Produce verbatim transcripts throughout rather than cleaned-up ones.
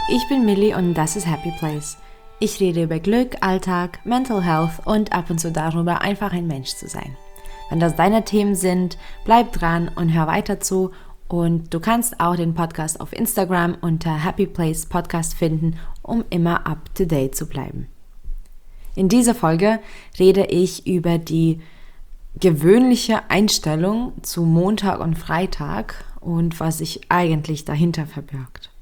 Ich bin Millie und das ist Happy Place. Ich rede über Glück, Alltag, Mental Health und ab und zu darüber, einfach ein Mensch zu sein. Wenn das deine Themen sind, bleib dran und hör weiter zu. Und du kannst auch den Podcast auf Instagram unter Happy Place Podcast finden, um immer up to date zu bleiben. In dieser Folge rede ich über die gewöhnliche Einstellung zu Montag und Freitag und was sich eigentlich dahinter verbirgt.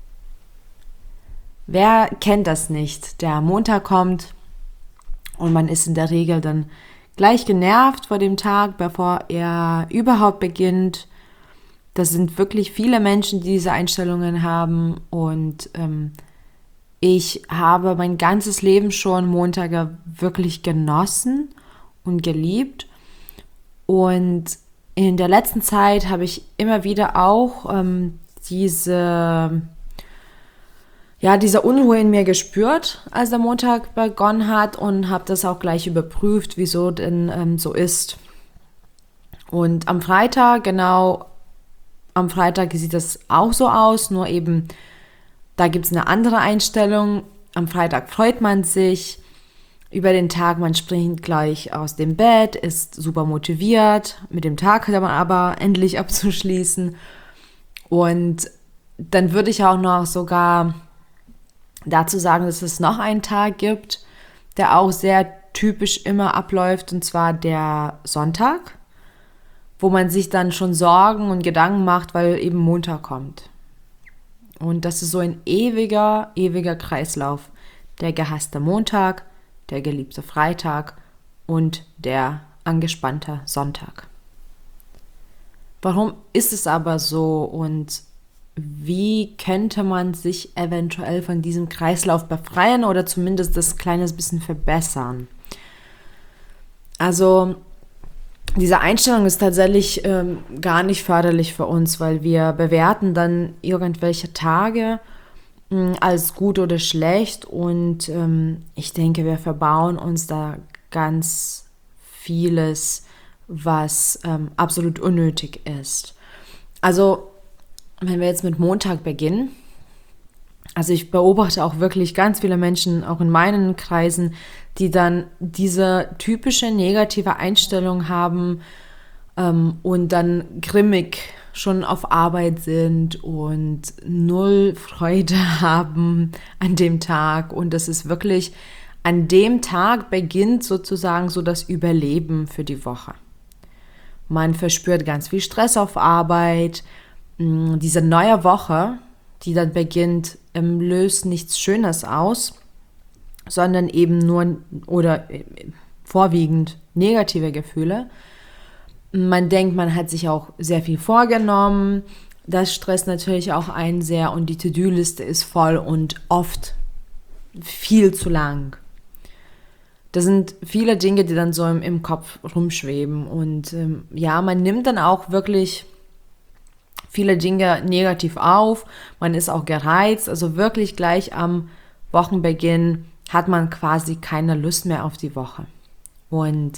Wer kennt das nicht? Der Montag kommt und man ist in der Regel dann gleich genervt vor dem Tag, bevor er überhaupt beginnt. Das sind wirklich viele Menschen, die diese Einstellungen haben und ähm, ich habe mein ganzes Leben schon Montage wirklich genossen und geliebt und in der letzten Zeit habe ich immer wieder auch ähm, diese ja, diese Unruhe in mir gespürt, als der Montag begonnen hat und habe das auch gleich überprüft, wieso denn ähm, so ist. Und am Freitag, genau, am Freitag sieht das auch so aus, nur eben, da gibt es eine andere Einstellung. Am Freitag freut man sich über den Tag, man springt gleich aus dem Bett, ist super motiviert, mit dem Tag hat man aber endlich abzuschließen. Und dann würde ich auch noch sogar dazu sagen, dass es noch einen Tag gibt, der auch sehr typisch immer abläuft, und zwar der Sonntag, wo man sich dann schon Sorgen und Gedanken macht, weil eben Montag kommt. Und das ist so ein ewiger, ewiger Kreislauf. Der gehasste Montag, der geliebte Freitag und der angespannte Sonntag. Warum ist es aber so und wie könnte man sich eventuell von diesem Kreislauf befreien oder zumindest das kleines bisschen verbessern? Also diese Einstellung ist tatsächlich ähm, gar nicht förderlich für uns, weil wir bewerten dann irgendwelche Tage mh, als gut oder schlecht und ähm, ich denke, wir verbauen uns da ganz vieles, was ähm, absolut unnötig ist. Also wenn wir jetzt mit Montag beginnen, also ich beobachte auch wirklich ganz viele Menschen, auch in meinen Kreisen, die dann diese typische negative Einstellung haben ähm, und dann grimmig schon auf Arbeit sind und null Freude haben an dem Tag. Und das ist wirklich, an dem Tag beginnt sozusagen so das Überleben für die Woche. Man verspürt ganz viel Stress auf Arbeit. Diese neue Woche, die dann beginnt, ähm, löst nichts Schönes aus, sondern eben nur oder äh, vorwiegend negative Gefühle. Man denkt, man hat sich auch sehr viel vorgenommen. Das stresst natürlich auch einen sehr und die To-Do-Liste ist voll und oft viel zu lang. Das sind viele Dinge, die dann so im, im Kopf rumschweben und ähm, ja, man nimmt dann auch wirklich viele Dinge negativ auf, man ist auch gereizt, also wirklich gleich am Wochenbeginn hat man quasi keine Lust mehr auf die Woche. Und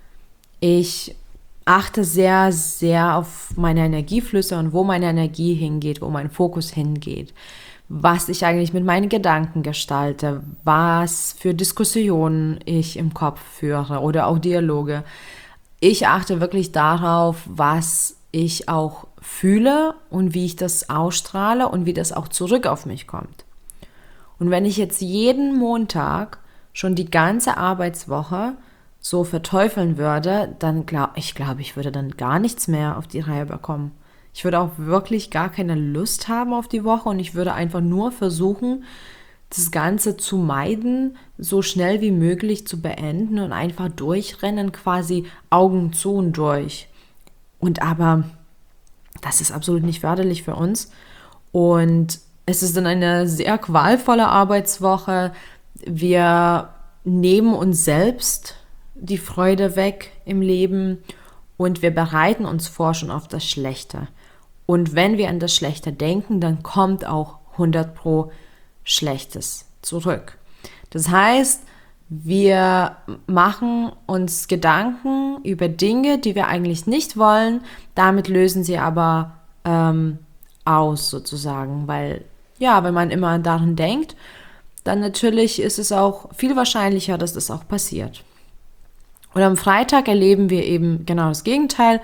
ich achte sehr, sehr auf meine Energieflüsse und wo meine Energie hingeht, wo mein Fokus hingeht, was ich eigentlich mit meinen Gedanken gestalte, was für Diskussionen ich im Kopf führe oder auch Dialoge. Ich achte wirklich darauf, was ich auch fühle und wie ich das ausstrahle und wie das auch zurück auf mich kommt. Und wenn ich jetzt jeden Montag schon die ganze Arbeitswoche so verteufeln würde, dann glaube ich, glaube ich, würde dann gar nichts mehr auf die Reihe bekommen. Ich würde auch wirklich gar keine Lust haben auf die Woche und ich würde einfach nur versuchen, das Ganze zu meiden, so schnell wie möglich zu beenden und einfach durchrennen, quasi Augen zu und durch. Und aber das ist absolut nicht förderlich für uns und es ist dann eine sehr qualvolle Arbeitswoche. Wir nehmen uns selbst die Freude weg im Leben und wir bereiten uns vor schon auf das Schlechte. Und wenn wir an das Schlechte denken, dann kommt auch hundert Pro Schlechtes zurück. Das heißt, wir machen uns Gedanken über Dinge, die wir eigentlich nicht wollen. Damit lösen sie aber ähm, aus sozusagen, weil ja, wenn man immer daran denkt, dann natürlich ist es auch viel wahrscheinlicher, dass das auch passiert. Und am Freitag erleben wir eben genau das Gegenteil.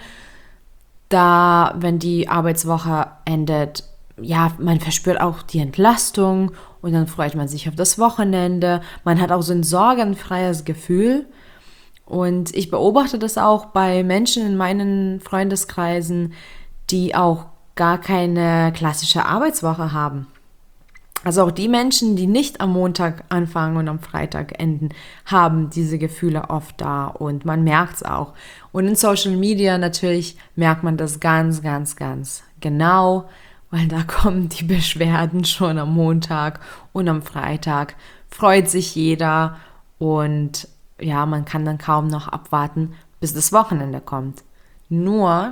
Da, wenn die Arbeitswoche endet, ja, man verspürt auch die Entlastung und dann freut man sich auf das Wochenende. Man hat auch so ein sorgenfreies Gefühl. Und ich beobachte das auch bei Menschen in meinen Freundeskreisen, die auch gar keine klassische Arbeitswoche haben. Also auch die Menschen, die nicht am Montag anfangen und am Freitag enden, haben diese Gefühle oft da und man merkt es auch. Und in Social Media natürlich merkt man das ganz, ganz, ganz genau, weil da kommen die Beschwerden schon am Montag und am Freitag. Freut sich jeder und ja, man kann dann kaum noch abwarten, bis das Wochenende kommt. Nur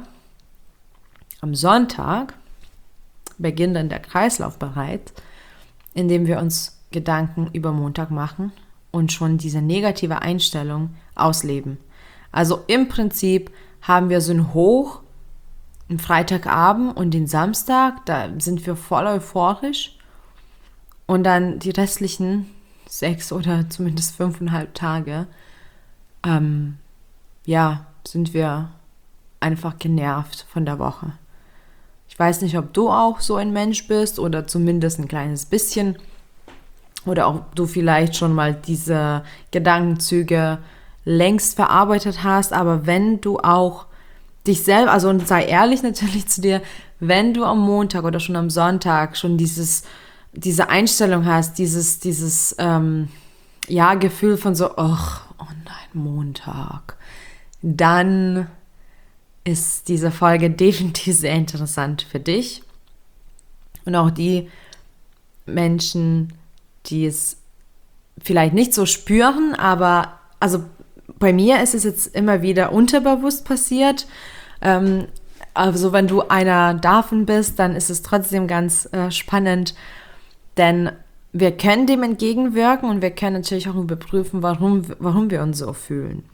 am Sonntag beginnt dann der Kreislauf bereits, indem wir uns Gedanken über Montag machen und schon diese negative Einstellung ausleben. Also im Prinzip haben wir so ein Hoch am Freitagabend und den Samstag, da sind wir voll euphorisch und dann die restlichen sechs oder zumindest fünfeinhalb Tage, ähm, ja, sind wir einfach genervt von der Woche. Ich weiß nicht, ob du auch so ein Mensch bist oder zumindest ein kleines bisschen oder ob du vielleicht schon mal diese Gedankenzüge längst verarbeitet hast, aber wenn du auch dich selber, also und sei ehrlich natürlich zu dir, wenn du am Montag oder schon am Sonntag schon dieses, diese Einstellung hast, dieses, dieses ähm, ja, Gefühl von so, ach, oh nein, Montag, dann ist diese Folge definitiv sehr interessant für dich und auch die Menschen, die es vielleicht nicht so spüren, aber also bei mir ist es jetzt immer wieder unterbewusst passiert. Ähm, also wenn du einer davon bist, dann ist es trotzdem ganz äh, spannend, denn wir können dem entgegenwirken und wir können natürlich auch überprüfen, warum, warum wir uns so fühlen.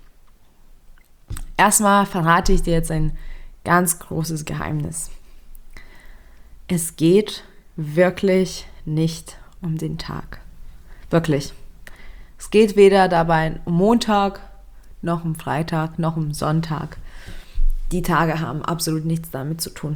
Erstmal verrate ich dir jetzt ein ganz großes Geheimnis. Es geht wirklich nicht um den Tag. Wirklich. Es geht weder dabei um Montag, noch um Freitag, noch um Sonntag. Die Tage haben absolut nichts damit zu tun.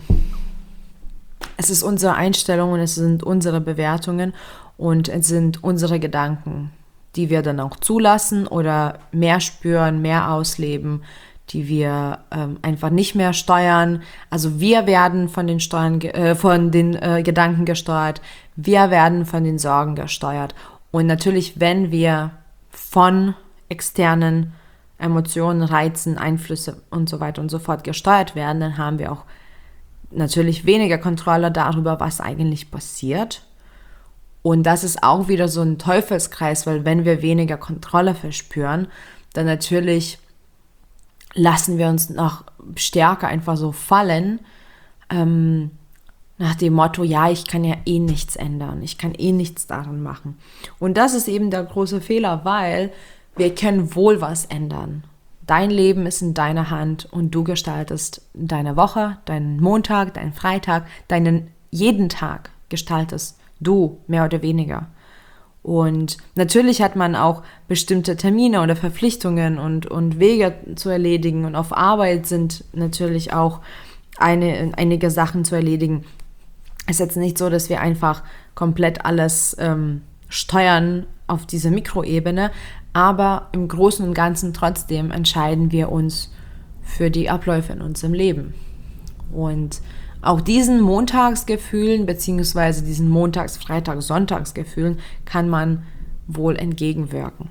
Es ist unsere Einstellung und es sind unsere Bewertungen und es sind unsere Gedanken, die wir dann auch zulassen oder mehr spüren, mehr ausleben, die wir ähm, einfach nicht mehr steuern. Also wir werden von den Steuern, äh, von den äh, Gedanken gesteuert, wir werden von den Sorgen gesteuert. Und natürlich, wenn wir von externen Emotionen, Reizen, Einflüsse und so weiter und so fort gesteuert werden, dann haben wir auch natürlich weniger Kontrolle darüber, was eigentlich passiert. Und das ist auch wieder so ein Teufelskreis, weil wenn wir weniger Kontrolle verspüren, dann natürlich lassen wir uns noch stärker einfach so fallen, ähm, nach dem Motto, ja, ich kann ja eh nichts ändern, ich kann eh nichts daran machen. Und das ist eben der große Fehler, weil wir können wohl was ändern. Dein Leben ist in deiner Hand und du gestaltest deine Woche, deinen Montag, deinen Freitag, deinen jeden Tag gestaltest du, mehr oder weniger. Und natürlich hat man auch bestimmte Termine oder Verpflichtungen und, und Wege zu erledigen. Und auf Arbeit sind natürlich auch eine, einige Sachen zu erledigen. Es ist jetzt nicht so, dass wir einfach komplett alles ähm, steuern auf diese Mikroebene, aber im Großen und Ganzen trotzdem entscheiden wir uns für die Abläufe in unserem Leben. Und auch diesen Montagsgefühlen beziehungsweise diesen Montags-, Freitags-, Sonntagsgefühlen kann man wohl entgegenwirken.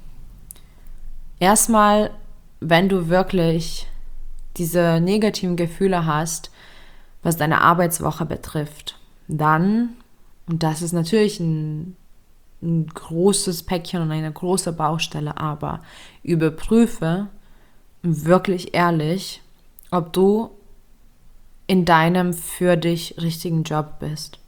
Erstmal, wenn du wirklich diese negativen Gefühle hast, was deine Arbeitswoche betrifft, dann, und das ist natürlich ein, ein großes Päckchen und eine große Baustelle, aber überprüfe wirklich ehrlich, ob du in deinem für dich richtigen Job bist.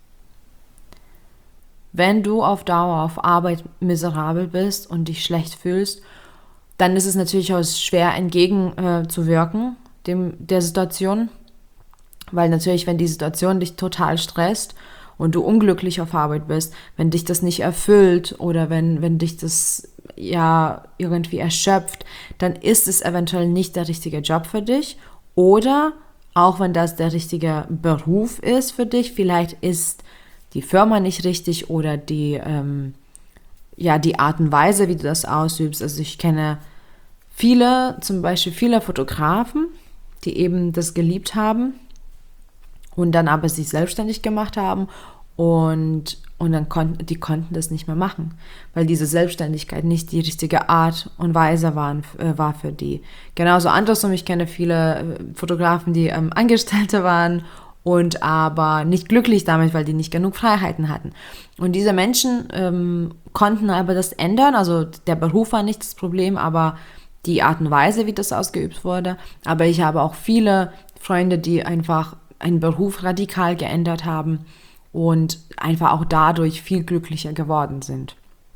Wenn du auf Dauer auf Arbeit miserabel bist und dich schlecht fühlst, dann ist es natürlich auch schwer entgegenzuwirken dem der Situation, weil natürlich, wenn die Situation dich total stresst und du unglücklich auf Arbeit bist, wenn dich das nicht erfüllt oder wenn, wenn dich das ja irgendwie erschöpft, dann ist es eventuell nicht der richtige Job für dich. Oder auch wenn das der richtige Beruf ist für dich, vielleicht ist die Firma nicht richtig oder die, ähm, ja, die Art und Weise, wie du das ausübst. Also ich kenne viele, zum Beispiel viele Fotografen, die eben das geliebt haben und dann aber sich selbstständig gemacht haben und, und dann konnten, die konnten das nicht mehr machen, weil diese Selbstständigkeit nicht die richtige Art und Weise waren, äh, war für die. Genauso andersrum, ich kenne viele Fotografen, die ähm, Angestellte waren und aber nicht glücklich damit, weil die nicht genug Freiheiten hatten. Und diese Menschen ähm, konnten aber das ändern, also der Beruf war nicht das Problem, aber die Art und Weise, wie das ausgeübt wurde. Aber ich habe auch viele Freunde, die einfach einen Beruf radikal geändert haben und einfach auch dadurch viel glücklicher geworden sind.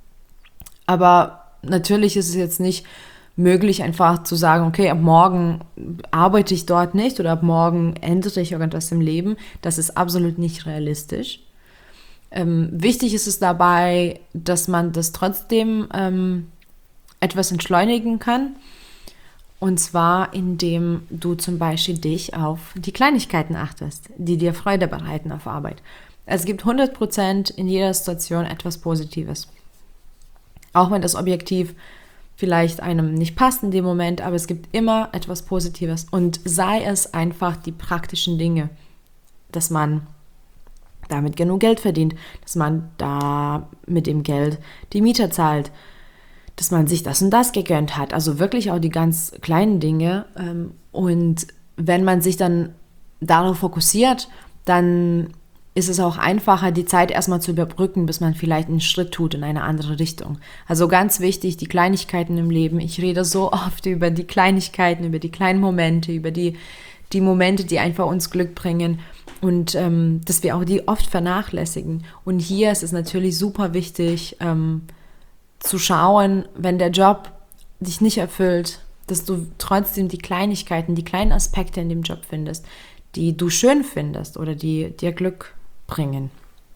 Aber natürlich ist es jetzt nicht möglich, einfach zu sagen, okay, ab morgen arbeite ich dort nicht oder ab morgen ändere ich irgendwas im Leben. Das ist absolut nicht realistisch. Ähm, wichtig ist es dabei, dass man das trotzdem ähm, etwas entschleunigen kann. Und zwar, indem du zum Beispiel dich auf die Kleinigkeiten achtest, die dir Freude bereiten auf Arbeit. Es gibt hundert Prozent in jeder Situation etwas Positives. Auch wenn das Objektiv vielleicht einem nicht passt in dem Moment, aber es gibt immer etwas Positives. Und sei es einfach die praktischen Dinge, dass man damit genug Geld verdient, dass man da mit dem Geld die Miete zahlt, dass man sich das und das gegönnt hat. Also wirklich auch die ganz kleinen Dinge. Und wenn man sich dann darauf fokussiert, dann ist es auch einfacher, die Zeit erstmal zu überbrücken, bis man vielleicht einen Schritt tut in eine andere Richtung. Also ganz wichtig, die Kleinigkeiten im Leben. Ich rede so oft über die Kleinigkeiten, über die kleinen Momente, über die, die Momente, die einfach uns Glück bringen und ähm, dass wir auch die oft vernachlässigen. Und hier ist es natürlich super wichtig, ähm, zu schauen, wenn der Job dich nicht erfüllt, dass du trotzdem die Kleinigkeiten, die kleinen Aspekte in dem Job findest, die du schön findest oder die dir Glück bringen.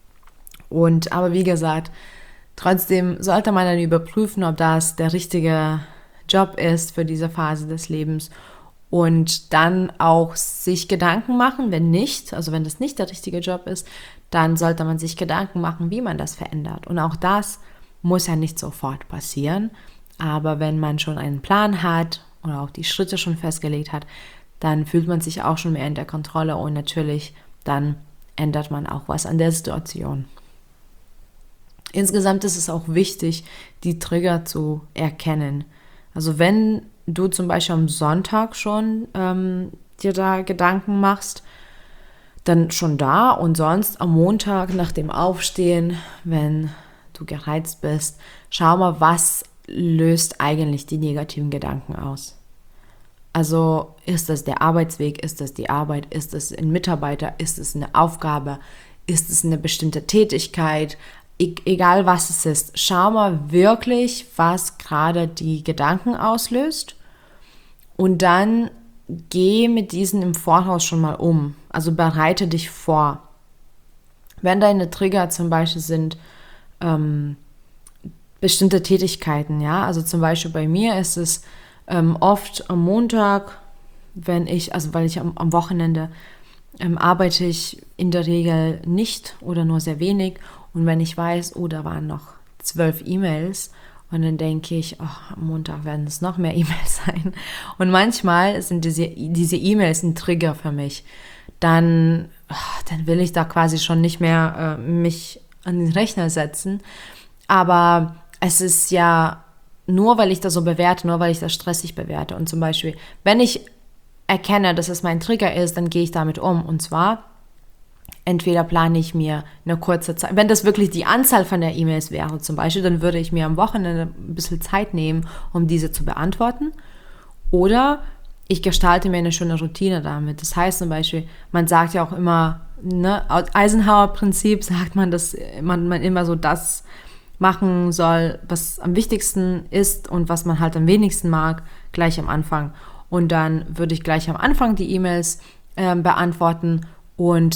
Und aber wie gesagt, trotzdem sollte man dann überprüfen, ob das der richtige Job ist für diese Phase des Lebens und dann auch sich Gedanken machen, wenn nicht, also wenn das nicht der richtige Job ist, dann sollte man sich Gedanken machen, wie man das verändert. Und auch das muss ja nicht sofort passieren, aber wenn man schon einen Plan hat oder auch die Schritte schon festgelegt hat, dann fühlt man sich auch schon mehr in der Kontrolle und natürlich dann ändert man auch was an der Situation. Insgesamt ist es auch wichtig, die Trigger zu erkennen. Also wenn du zum Beispiel am Sonntag schon ähm, dir da Gedanken machst, dann schon da und sonst am Montag nach dem Aufstehen, wenn du gereizt bist, schau mal, was löst eigentlich die negativen Gedanken aus. Also ist das der Arbeitsweg, ist das die Arbeit, ist es ein Mitarbeiter, ist es eine Aufgabe, ist es eine bestimmte Tätigkeit, e- egal was es ist. Schau mal wirklich, was gerade die Gedanken auslöst und dann geh mit diesen im Voraus schon mal um. Also bereite dich vor. Wenn deine Trigger zum Beispiel sind, ähm, bestimmte Tätigkeiten, ja, also zum Beispiel bei mir ist es ähm, oft am Montag, wenn ich, also weil ich am, am Wochenende ähm, arbeite ich in der Regel nicht oder nur sehr wenig und wenn ich weiß, oh, da waren noch zwölf E-Mails und dann denke ich, oh, am Montag werden es noch mehr E-Mails sein und manchmal sind diese, diese E-Mails ein Trigger für mich, dann, oh, dann will ich da quasi schon nicht mehr äh, mich an den Rechner setzen, aber es ist ja nur, weil ich das so bewerte, nur weil ich das stressig bewerte. Und zum Beispiel, wenn ich erkenne, dass es mein Trigger ist, dann gehe ich damit um. Und zwar, entweder plane ich mir eine kurze Zeit, wenn das wirklich die Anzahl von der E-Mails wäre zum Beispiel, dann würde ich mir am Wochenende ein bisschen Zeit nehmen, um diese zu beantworten. Oder ich gestalte mir eine schöne Routine damit. Das heißt zum Beispiel, man sagt ja auch immer, ne, Eisenhower-Prinzip sagt man, dass man, man immer so das machen soll, was am wichtigsten ist und was man halt am wenigsten mag, gleich am Anfang. Und dann würde ich gleich am Anfang die E-Mails äh, beantworten und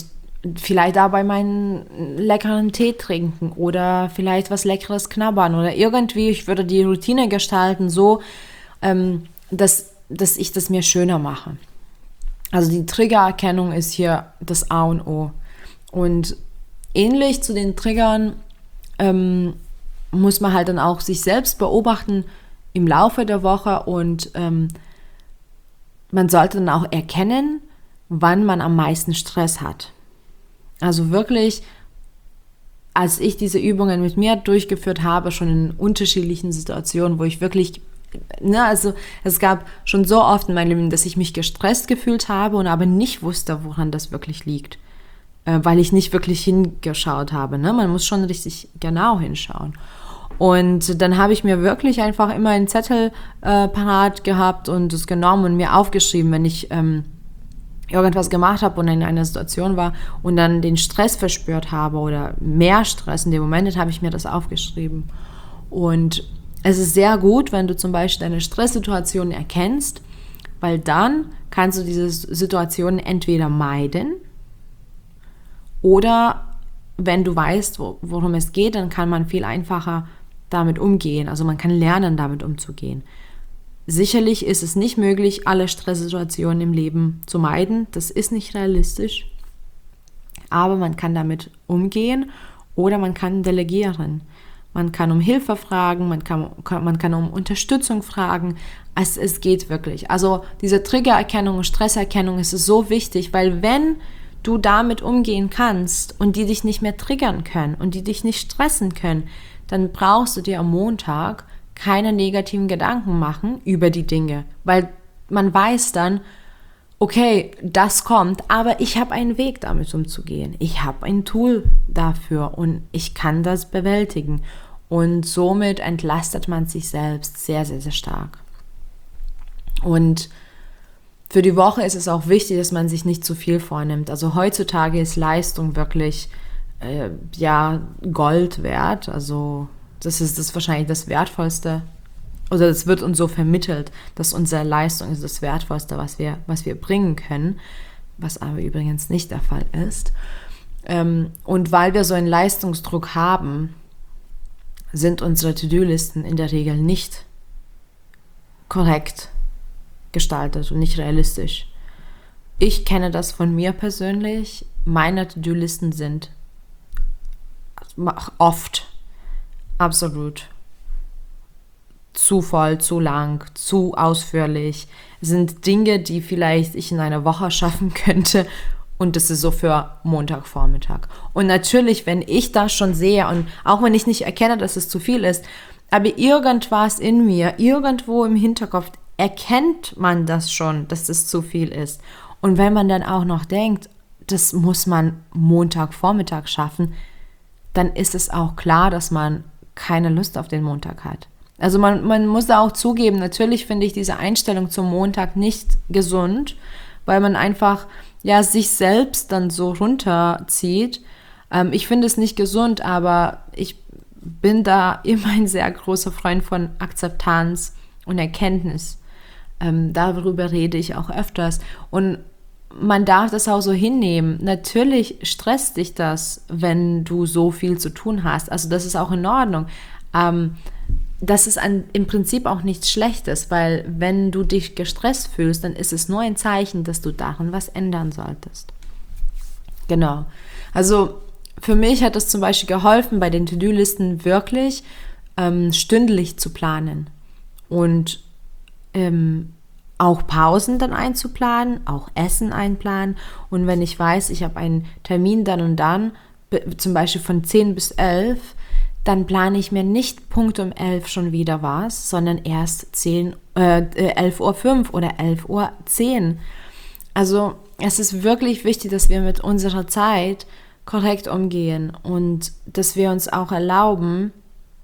vielleicht dabei meinen leckeren Tee trinken oder vielleicht was Leckeres knabbern oder irgendwie, ich würde die Routine gestalten so, ähm, dass, dass ich das mir schöner mache. Also die Triggererkennung ist hier das A und O. Und ähnlich zu den Triggern ähm, muss man halt dann auch sich selbst beobachten im Laufe der Woche und ähm, man sollte dann auch erkennen, wann man am meisten Stress hat. Also wirklich, als ich diese Übungen mit mir durchgeführt habe, schon in unterschiedlichen Situationen, wo ich wirklich, ne, also es gab schon so oft in meinem Leben, dass ich mich gestresst gefühlt habe und aber nicht wusste, woran das wirklich liegt, äh, weil ich nicht wirklich hingeschaut habe. Ne? Man muss schon richtig genau hinschauen. Und dann habe ich mir wirklich einfach immer einen Zettel äh, parat gehabt und es genommen und mir aufgeschrieben, wenn ich ähm, irgendwas gemacht habe und in einer Situation war und dann den Stress verspürt habe oder mehr Stress in dem Moment, dann habe ich mir das aufgeschrieben. Und es ist sehr gut, wenn du zum Beispiel deine Stresssituation erkennst, weil dann kannst du diese Situation entweder meiden oder wenn du weißt, worum es geht, dann kann man viel einfacher damit umgehen. Also man kann lernen, damit umzugehen. Sicherlich ist es nicht möglich, alle Stresssituationen im Leben zu meiden. Das ist nicht realistisch. Aber man kann damit umgehen oder man kann delegieren. Man kann um Hilfe fragen, man kann, man kann um Unterstützung fragen. Es, es geht wirklich. Also diese Triggererkennung und Stresserkennung ist so wichtig, weil wenn du damit umgehen kannst und die dich nicht mehr triggern können und die dich nicht stressen können, dann brauchst du dir am Montag keine negativen Gedanken machen über die Dinge, weil man weiß dann, okay, das kommt, aber ich habe einen Weg, damit umzugehen. Ich habe ein Tool dafür und ich kann das bewältigen. Und somit entlastet man sich selbst sehr, sehr, sehr stark. Und für die Woche ist es auch wichtig, dass man sich nicht zu viel vornimmt. Also heutzutage ist Leistung wirklich äh, ja, Gold wert. Also das ist das wahrscheinlich das Wertvollste. Oder es wird uns so vermittelt, dass unsere Leistung ist das Wertvollste, was wir, was wir bringen können. Was aber übrigens nicht der Fall ist. Ähm, und weil wir so einen Leistungsdruck haben, sind unsere To-Do-Listen in der Regel nicht korrekt gestaltet und nicht realistisch. Ich kenne das von mir persönlich. Meine To-Do-Listen sind oft absolut zu voll, zu lang, zu ausführlich. Es sind Dinge, die vielleicht ich in einer Woche schaffen könnte und das ist so für Montagvormittag. Und natürlich, wenn ich das schon sehe und auch wenn ich nicht erkenne, dass es zu viel ist, aber irgendwas in mir, irgendwo im Hinterkopf erkennt man das schon, dass das zu viel ist. Und wenn man dann auch noch denkt, das muss man Montagvormittag schaffen, dann ist es auch klar, dass man keine Lust auf den Montag hat. Also man, man muss da auch zugeben, natürlich finde ich diese Einstellung zum Montag nicht gesund, weil man einfach ja sich selbst dann so runterzieht. Ähm, ich finde es nicht gesund, aber ich bin da immer ein sehr großer Freund von Akzeptanz und Erkenntnis. Ähm, darüber rede ich auch öfters. Und man darf das auch so hinnehmen. Natürlich stresst dich das, wenn du so viel zu tun hast. Also das ist auch in Ordnung. Ähm, das ist an, im Prinzip auch nichts Schlechtes, weil wenn du dich gestresst fühlst, dann ist es nur ein Zeichen, dass du daran was ändern solltest. Genau. Also für mich hat es zum Beispiel geholfen, bei den To-Do-Listen wirklich ähm, stündlich zu planen und ähm, auch Pausen dann einzuplanen, auch Essen einplanen. Und wenn ich weiß, ich habe einen Termin dann und dann, zum Beispiel von zehn bis elf, dann plane ich mir nicht Punkt um elf schon wieder was, sondern erst zehn, äh, elf Uhr fünf oder elf Uhr zehn. Also es ist wirklich wichtig, dass wir mit unserer Zeit korrekt umgehen und dass wir uns auch erlauben,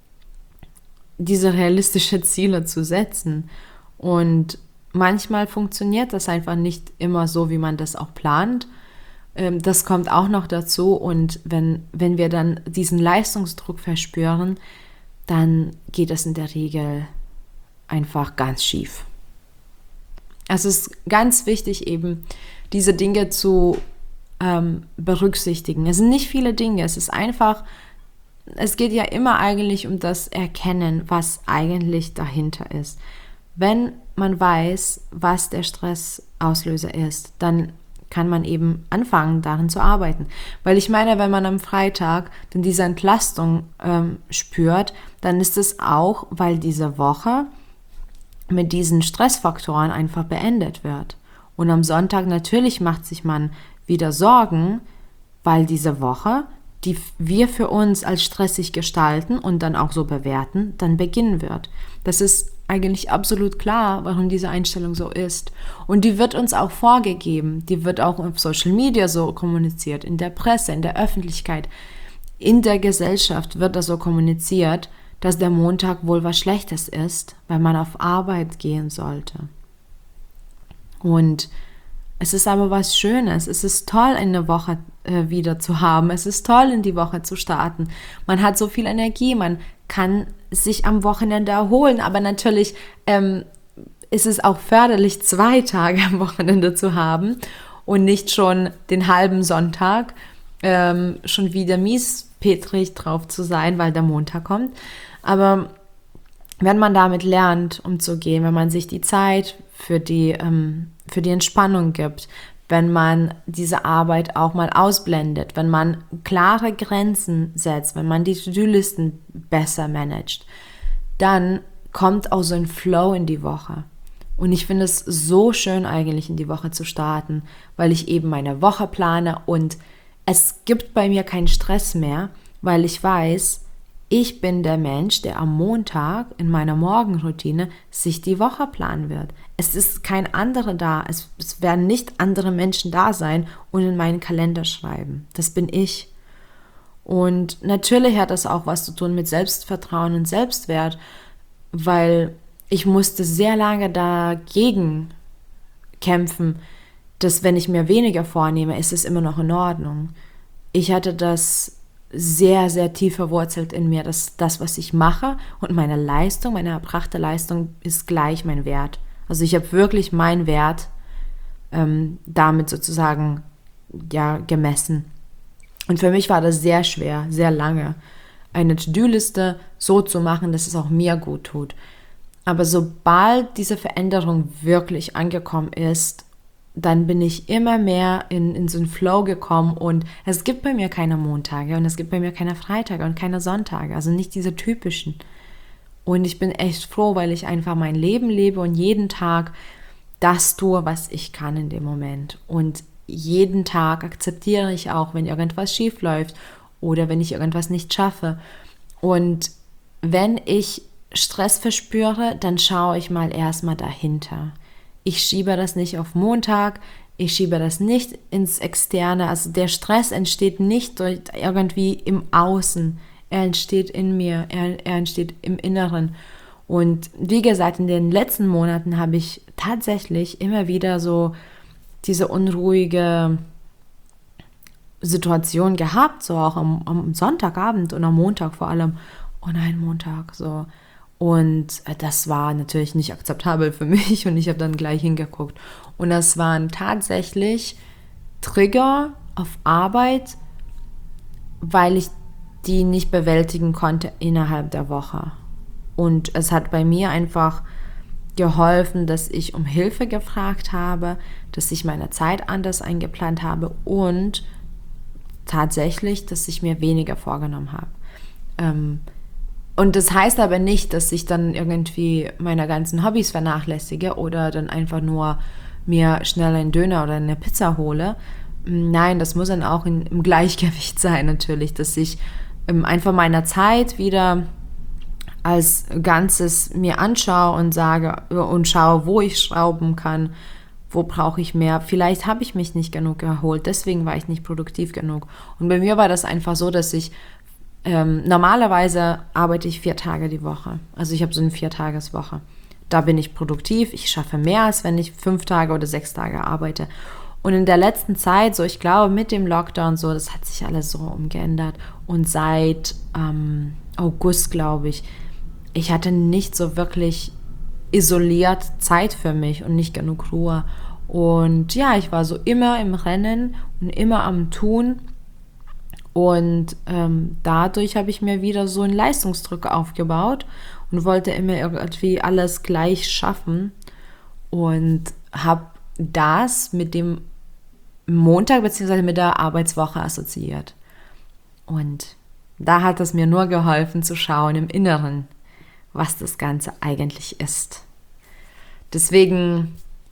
diese realistischen Ziele zu setzen. Und manchmal funktioniert das einfach nicht immer so, wie man das auch plant. Das kommt auch noch dazu und wenn, wenn wir dann diesen Leistungsdruck verspüren, dann geht es in der Regel einfach ganz schief. Also es ist ganz wichtig eben, diese Dinge zu ähm, berücksichtigen. Es sind nicht viele Dinge, es ist einfach, es geht ja immer eigentlich um das Erkennen, was eigentlich dahinter ist. Wenn man weiß, was der Stressauslöser ist, dann kann man eben anfangen, darin zu arbeiten. Weil ich meine, wenn man am Freitag dann diese Entlastung ähm, spürt, dann ist es auch, weil diese Woche mit diesen Stressfaktoren einfach beendet wird. Und am Sonntag natürlich macht sich man wieder Sorgen, weil diese Woche, die wir für uns als stressig gestalten und dann auch so bewerten, dann beginnen wird. Das ist eigentlich absolut klar, warum diese Einstellung so ist. Und die wird uns auch vorgegeben. Die wird auch auf Social Media so kommuniziert, in der Presse, in der Öffentlichkeit, in der Gesellschaft wird das so kommuniziert, dass der Montag wohl was Schlechtes ist, weil man auf Arbeit gehen sollte. Und es ist aber was Schönes. Es ist toll, eine Woche äh, wieder zu haben. Es ist toll, in die Woche zu starten. Man hat so viel Energie, man kann sich am Wochenende erholen. Aber natürlich ähm, ist es auch förderlich, zwei Tage am Wochenende zu haben und nicht schon den halben Sonntag ähm, schon wieder miespetrig drauf zu sein, weil der Montag kommt. Aber wenn man damit lernt, umzugehen, wenn man sich die Zeit für die, ähm, für die Entspannung gibt, wenn man diese Arbeit auch mal ausblendet, wenn man klare Grenzen setzt, wenn man die To-Do-Listen besser managt, dann kommt auch so ein Flow in die Woche. Und ich finde es so schön eigentlich in die Woche zu starten, weil ich eben meine Woche plane und es gibt bei mir keinen Stress mehr, weil ich weiß, ich bin der Mensch, der am Montag in meiner Morgenroutine sich die Woche planen wird. Es ist kein anderer da. Es, es werden nicht andere Menschen da sein und in meinen Kalender schreiben. Das bin ich. Und natürlich hat das auch was zu tun mit Selbstvertrauen und Selbstwert, weil ich musste sehr lange dagegen kämpfen, dass wenn ich mir weniger vornehme, ist es immer noch in Ordnung. Ich hatte das sehr, sehr tief verwurzelt in mir, dass das, was ich mache und meine Leistung, meine erbrachte Leistung ist gleich mein Wert. Also ich habe wirklich meinen Wert ähm, damit sozusagen ja gemessen. Und für mich war das sehr schwer, sehr lange, eine To-Do-Liste so zu machen, dass es auch mir gut tut. Aber sobald diese Veränderung wirklich angekommen ist, dann bin ich immer mehr in, in so einen Flow gekommen und es gibt bei mir keine Montage und es gibt bei mir keine Freitage und keine Sonntage, also nicht diese typischen. Und ich bin echt froh, weil ich einfach mein Leben lebe und jeden Tag das tue, was ich kann in dem Moment. Und jeden Tag akzeptiere ich auch, wenn irgendwas schief läuft oder wenn ich irgendwas nicht schaffe. Und wenn ich Stress verspüre, dann schaue ich mal erstmal dahinter. Ich schiebe das nicht auf Montag, ich schiebe das nicht ins Externe. Also der Stress entsteht nicht durch irgendwie im Außen, er entsteht in mir, er, er entsteht im Inneren. Und wie gesagt, in den letzten Monaten habe ich tatsächlich immer wieder so diese unruhige Situation gehabt, so auch am, am Sonntagabend und am Montag vor allem. Oh nein, Montag, so. Und das war natürlich nicht akzeptabel für mich und ich habe dann gleich hingeguckt. Und das waren tatsächlich Trigger auf Arbeit, weil ich die nicht bewältigen konnte innerhalb der Woche. Und es hat bei mir einfach geholfen, dass ich um Hilfe gefragt habe, dass ich meine Zeit anders eingeplant habe und tatsächlich, dass ich mir weniger vorgenommen habe. Ähm, Und das heißt aber nicht, dass ich dann irgendwie meine ganzen Hobbys vernachlässige oder dann einfach nur mir schnell einen Döner oder eine Pizza hole. Nein, das muss dann auch in, im Gleichgewicht sein natürlich, dass ich ähm, einfach meine Zeit wieder als Ganzes mir anschaue und sage und schaue, wo ich schrauben kann, wo brauche ich mehr. Vielleicht habe ich mich nicht genug erholt, deswegen war ich nicht produktiv genug. Und bei mir war das einfach so, dass ich Ähm, normalerweise arbeite ich vier Tage die Woche. Also ich habe so eine Viertageswoche. Da bin ich produktiv. Ich schaffe mehr, als wenn ich fünf Tage oder sechs Tage arbeite. Und in der letzten Zeit, so ich glaube mit dem Lockdown, so das hat sich alles so umgeändert. Und seit ähm, August, glaube ich, ich hatte nicht so wirklich isoliert Zeit für mich und nicht genug Ruhe. Und ja, ich war so immer im Rennen und immer am Tun. Und ähm, dadurch habe ich mir wieder so einen Leistungsdruck aufgebaut und wollte immer irgendwie alles gleich schaffen. Und habe das mit dem Montag bzw. mit der Arbeitswoche assoziiert. Und da hat es mir nur geholfen zu schauen im Inneren, was das Ganze eigentlich ist. Deswegen,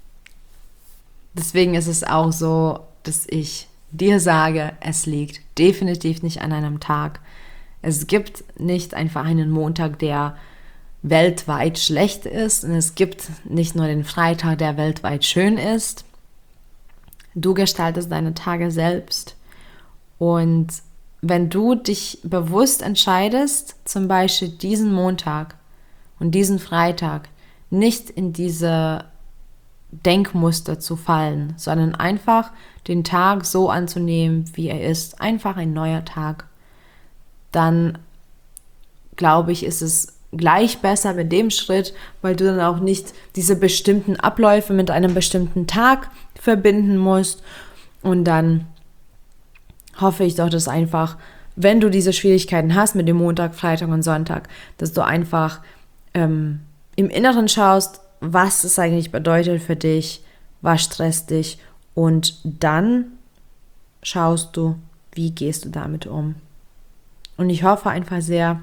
deswegen ist es auch so, dass ich dir sage, es liegt definitiv nicht an einem Tag. Es gibt nicht einfach einen Montag, der weltweit schlecht ist, und es gibt nicht nur den Freitag, der weltweit schön ist. Du gestaltest deine Tage selbst, und wenn du dich bewusst entscheidest, zum Beispiel diesen Montag und diesen Freitag nicht in diese Denkmuster zu fallen, sondern einfach den Tag so anzunehmen, wie er ist, einfach ein neuer Tag, dann glaube ich, ist es gleich besser mit dem Schritt, weil du dann auch nicht diese bestimmten Abläufe mit einem bestimmten Tag verbinden musst. Und dann hoffe ich doch, dass einfach, wenn du diese Schwierigkeiten hast mit dem Montag, Freitag und Sonntag, dass du einfach ähm, im Inneren schaust, was es eigentlich bedeutet für dich, was stresst dich, und dann schaust du, wie gehst du damit um. Und ich hoffe einfach sehr,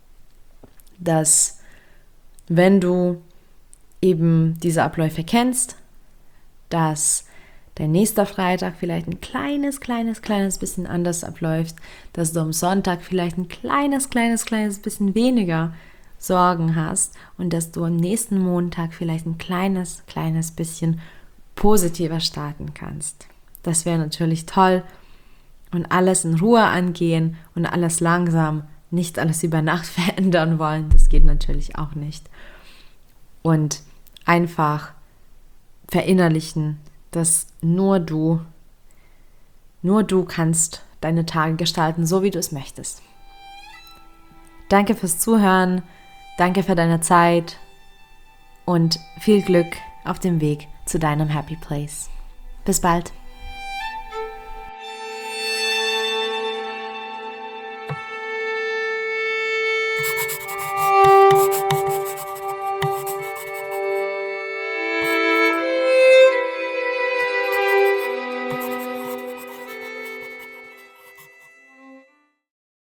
dass wenn du eben diese Abläufe kennst, dass dein nächster Freitag vielleicht ein kleines, kleines, kleines bisschen anders abläuft, dass du am Sonntag vielleicht ein kleines, kleines, kleines bisschen weniger Sorgen hast und dass du am nächsten Montag vielleicht ein kleines, kleines bisschen positiver starten kannst. Das wäre natürlich toll, und alles in Ruhe angehen und alles langsam, nicht alles über Nacht verändern wollen, das geht natürlich auch nicht. Und einfach verinnerlichen, dass nur du, nur du kannst deine Tage gestalten, so wie du es möchtest. Danke fürs Zuhören, danke für deine Zeit und viel Glück auf dem Weg zu deinem Happy Place. Bis bald.